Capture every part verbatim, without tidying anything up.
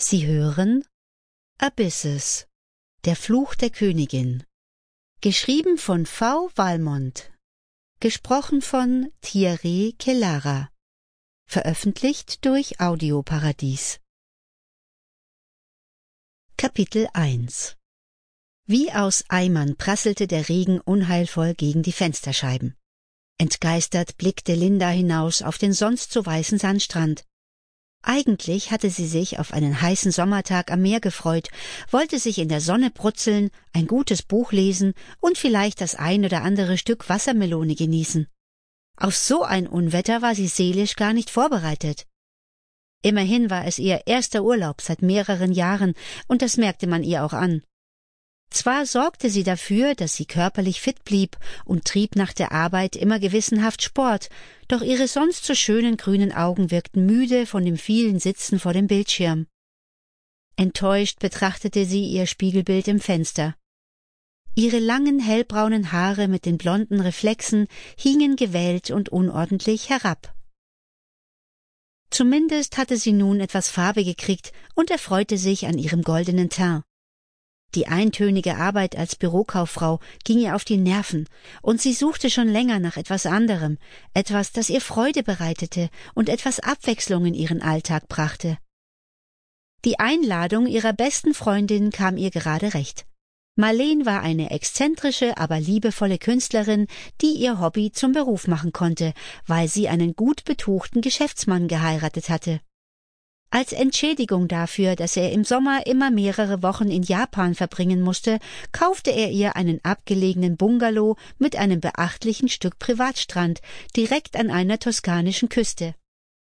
Sie hören Abysses, der Fluch der Königin, geschrieben von V. Valmont, gesprochen von Thierry Kellara, veröffentlicht durch Audioparadies. Kapitel eins. Wie aus Eimern prasselte der Regen unheilvoll gegen die Fensterscheiben. Entgeistert blickte Linda hinaus auf den sonst so weißen Sandstrand. Eigentlich hatte sie sich auf einen heißen Sommertag am Meer gefreut, wollte sich in der Sonne brutzeln, ein gutes Buch lesen und vielleicht das ein oder andere Stück Wassermelone genießen. Auf so ein Unwetter war sie seelisch gar nicht vorbereitet. Immerhin war es ihr erster Urlaub seit mehreren Jahren, und das merkte man ihr auch an. Zwar sorgte sie dafür, dass sie körperlich fit blieb und trieb nach der Arbeit immer gewissenhaft Sport, doch ihre sonst so schönen grünen Augen wirkten müde von dem vielen Sitzen vor dem Bildschirm. Enttäuscht betrachtete sie ihr Spiegelbild im Fenster. Ihre langen hellbraunen Haare mit den blonden Reflexen hingen gewellt und unordentlich herab. Zumindest hatte sie nun etwas Farbe gekriegt und erfreute sich an ihrem goldenen Teint. Die eintönige Arbeit als Bürokauffrau ging ihr auf die Nerven, und sie suchte schon länger nach etwas anderem, etwas, das ihr Freude bereitete und etwas Abwechslung in ihren Alltag brachte. Die Einladung ihrer besten Freundin kam ihr gerade recht. Marleen war eine exzentrische, aber liebevolle Künstlerin, die ihr Hobby zum Beruf machen konnte, weil sie einen gut betuchten Geschäftsmann geheiratet hatte. Als Entschädigung dafür, dass er im Sommer immer mehrere Wochen in Japan verbringen musste, kaufte er ihr einen abgelegenen Bungalow mit einem beachtlichen Stück Privatstrand direkt an einer toskanischen Küste.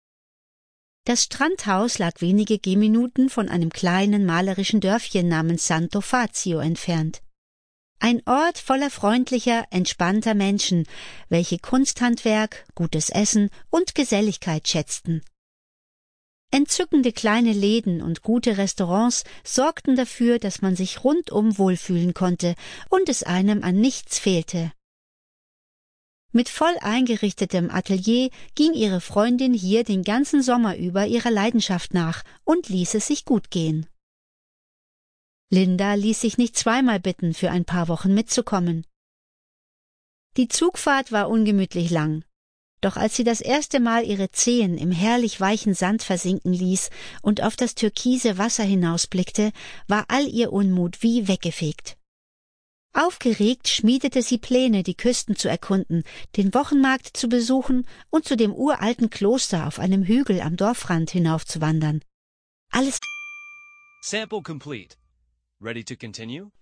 Das Strandhaus lag wenige Gehminuten von einem kleinen malerischen Dörfchen namens Santo Fazio entfernt. Ein Ort voller freundlicher, entspannter Menschen, welche Kunsthandwerk, gutes Essen und Geselligkeit schätzten. Entzückende kleine Läden und gute Restaurants sorgten dafür, dass man sich rundum wohlfühlen konnte und es einem an nichts fehlte. Mit voll eingerichtetem Atelier ging ihre Freundin hier den ganzen Sommer über ihrer Leidenschaft nach und ließ es sich gut gehen. Linda ließ sich nicht zweimal bitten, für ein paar Wochen mitzukommen. Die Zugfahrt war ungemütlich lang. Doch als sie das erste Mal ihre Zehen im herrlich weichen Sand versinken ließ und auf das türkise Wasser hinausblickte, war all ihr Unmut wie weggefegt. Aufgeregt schmiedete sie Pläne, die Küsten zu erkunden, den Wochenmarkt zu besuchen und zu dem uralten Kloster auf einem Hügel am Dorfrand hinaufzuwandern. Alles Sample complete. Ready to continue?